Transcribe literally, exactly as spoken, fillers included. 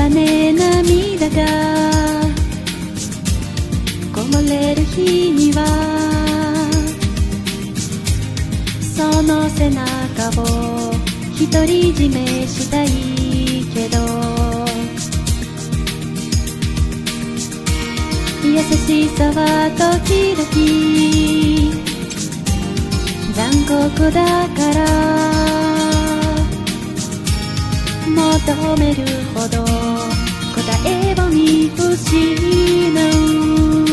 ね涙がこぼれる日にはその背中を独り占めしたいけど優しさは時々残酷だから求めるほど答えを見失う